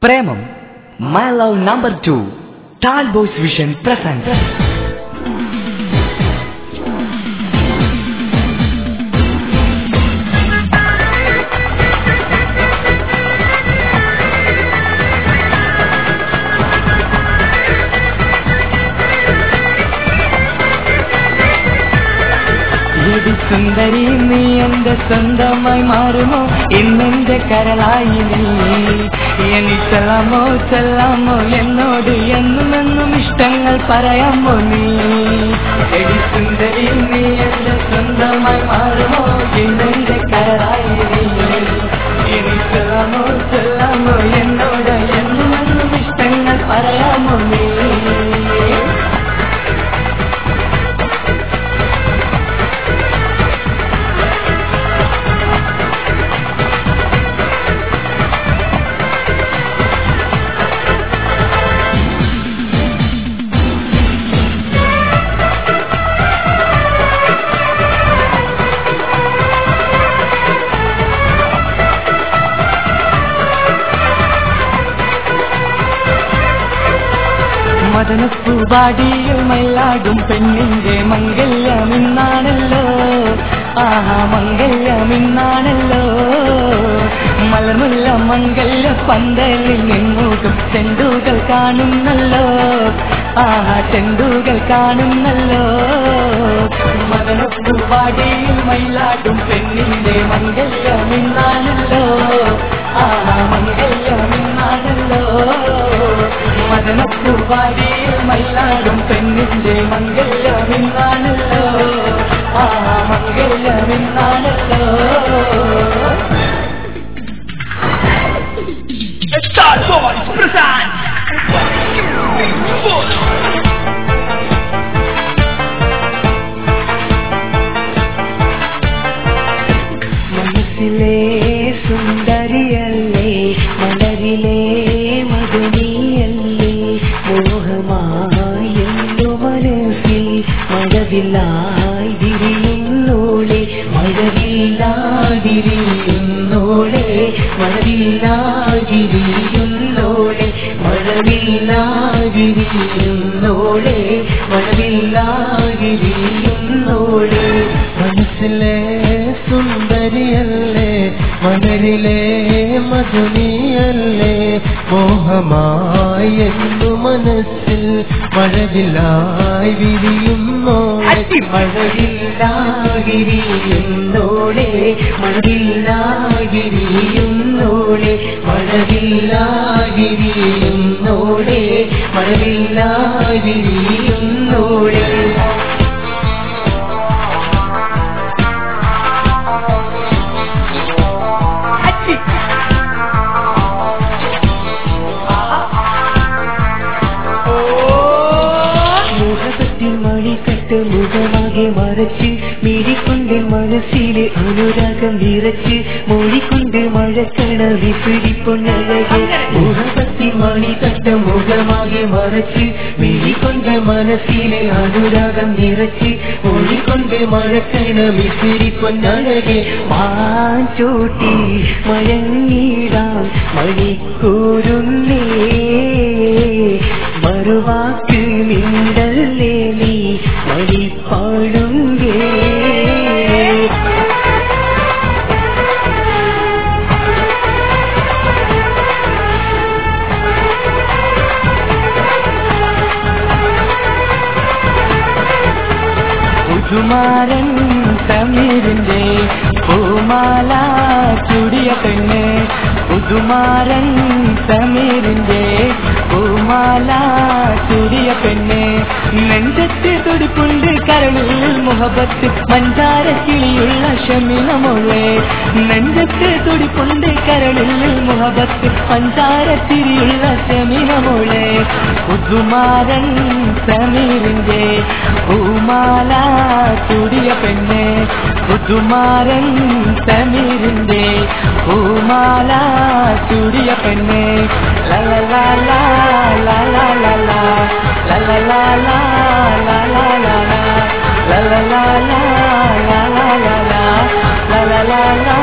Premam, My Love Number 2, Talboys Vision presents. സുന്ദരി നീ എന്റെ സ്വന്തമായി മാറുമോ ഇന്നെന്റെ കരളായി നീ എനി ചെല്ലാമോ എന്നോട് എന്നുമെന്നും ഇഷ്ടങ്ങൾ പറയാമോ നീ എടി സുന്ദരി നീ എന്റെ സ്വന്തമായി മാറുമോ ഇന്നെന്റെ കരളായി നീ എനി ചെല്ലാമോ എന്നോട് എന്നുമെന്നും ഇഷ്ടങ്ങൾ പറയാമോ നീ മദനപ്പൂവാടിയിൽ മയിലാടും പെണ്ണിന്റെ മംഗല്യമിന്നാണല്ലോ ആഹാ മംഗല്യമിന്നാണല്ലോ മലമുല്ല മംഗല്യ പന്തലിൽ നിന്നോട്ടും ചെണ്ടുകൾ കാണുന്നല്ലോ ആഹാ ചെണ്ടുകൾ കാണുന്നല്ലോ മദനപ്പൂവാടിയിൽ മയിലാടും പെണ്ണിന്റെ മംഗല്യമിന്നാണല്ലോ ആഹാ മംഗല്യമിന്നാണല്ലോ മദനപ്പൂവാടിയിൽ മയിലാടും പെണ്ണിന്റെ മംഗല്യമിന്നാണല്ലോ ആ മംഗല്യമിന്നാണല്ലോ Talboys present. മനസ്സിലെ സുന്ദരിയല്ലേ മലരിലെ മധുനിയല്ലേ മോഹമായി എന്നു മനസ്സിൽ മഴവില്ലായി വിരിയുന്നോളെ മഴവില്ലായി വിരിയുന്നോളെ മഴവില്ലായി വിരിയുന്നോളെ മഴവില്ലായി വിരിയുന്നോളെ മഴവില്ലായി വിരിയുന്നോളെ മനസ്സിലെ സുന്ദരിയല്ലേ മലരിലെ മധുനിയല്ലേ മോഹമായി എന്നു മനസ്സിൽ മഴവില്ലായി വിരിയുന്നോളെ മഴവില്ലായി വിരിയുന്നോളെ മഴവില്ലായി വിരിയുന്നോളെ മഴവില്ലായി വിരിയുന്നോളെ മഴവില്ലായി വിരിയുന്നോളെ മുഖമാകെ മറച്ച് മിഴിക്കൊണ്ട് മനസ്സിലെ അനുരാഗം നിറച്ച് മൊഴിക്കൊണ്ട് മഴക്കണ വിപിടിപ്പൊന്നഴകെ മുഖത്തി മണികട്ട മുഖമാകെ മറച്ച് മിഴിക്കൊണ്ട് മനസ്സിലെ അനുരാഗം നിറച്ച് മൊഴിക്കൊണ്ട് മഴക്കണ വിപിടിപ്പൊന്നഴകെ മാഞ്ചോട്ടി മഴങ്ങിടാം മണിക്കൂരുന്നേ മറുവാക്ക് മിണ്ടല്ലേ നീ മണിപ്പാടുങ്കേ പുതുമാരൻ സമീറിന്റെ പൂമാല ചുടിയ പെണ്ണ് പുതുമാരൻ സമീറിന്റെ പൂമാല ചുടിയ പെണ്ണ് നെഞ്ചത്ത് തുടിപ്പുണ്ട് കരളിൽ മുഹബത്ത് മഞ്ചാര കിളിയുള്ള ഷമിനമോളെ നെഞ്ചത്ത് തുടിപ്പുണ്ട് കരളിൽ മുഹബത്ത് മഞ്ചാര തിരിയുള്ള ഷമിനമോളെ പുതുമാരൻ സമീറിന്റെ പൂമാല ചുടിയ പെണ്ണ് പുതുമാരൻ സമീറിന്റെ പൂമാല ചുടിയ പെണ്ണ് ലലലാലാ ലലലാലാ ലലലാലാ ലലലാലാ ലലലാലാ ലലലാലാ ലലലാലാ